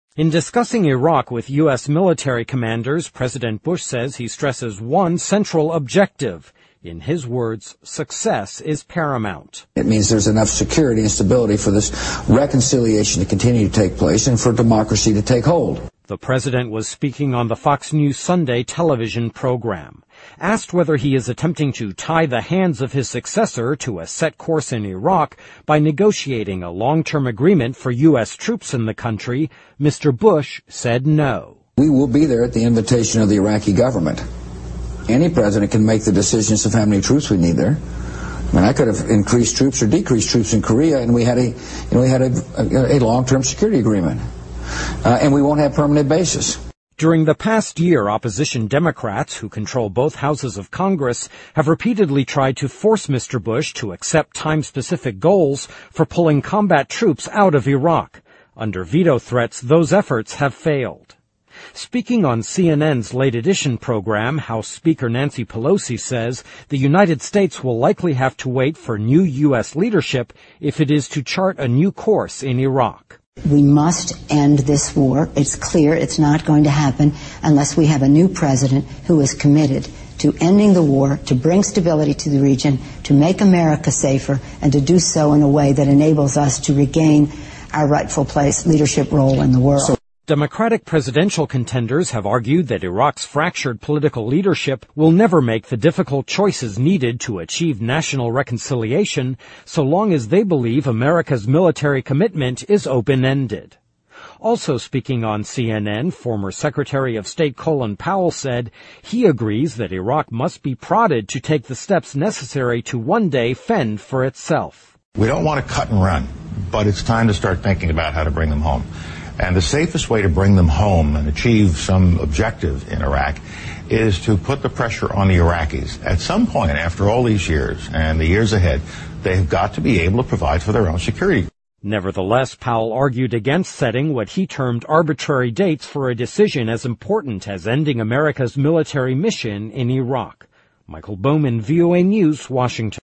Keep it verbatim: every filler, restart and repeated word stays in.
In discussing Iraq with U S military commanders, President Bush says he stresses one central objective. In his words, success is paramount. It means there's enough security and stability for this reconciliation to continue to take place and for democracy to take hold. The president was speaking on the Fox News Sunday television program. Asked whether he is attempting to tie the hands of his successor to a set course in Iraq by negotiating a long-term agreement for U S troops in the country, Mister Bush said no. We will be there at the invitation of the Iraqi government. Any president can make the decisions of how many troops we need there. I mean, I could have increased troops or decreased troops in Korea, and we had a, you know, we had a, a, a long-term security agreement. Uh, and we won't have permanent bases. During the past year, opposition Democrats, who control both houses of Congress, have repeatedly tried to force Mister Bush to accept time-specific goals for pulling combat troops out of Iraq. Under veto threats, those efforts have failed. Speaking on C N N's Late Edition program, House Speaker Nancy Pelosi says the United States will likely have to wait for new U S leadership if it is to chart a new course in Iraq. We must end this war. It's clear it's not going to happen unless we have a new president who is committed to ending the war, to bring stability to the region, to make America safer, and to do so in a way that enables us to regain our rightful place, leadership role in the world. So Democratic presidential contenders have argued that Iraq's fractured political leadership will never make the difficult choices needed to achieve national reconciliation so long as they believe America's military commitment is open-ended. Also speaking on C N N, former Secretary of State Colin Powell said he agrees that Iraq must be prodded to take the steps necessary to one day fend for itself. We don't want to cut and run, but it's time to start thinking about how to bring them home. And the safest way to bring them home and achieve some objective in Iraq is to put the pressure on the Iraqis. At some point, after all these years and the years ahead, they've got to be able to provide for their own security. Nevertheless, Powell argued against setting what he termed arbitrary dates for a decision as important as ending America's military mission in Iraq. Michael Bowman, V O A News, Washington.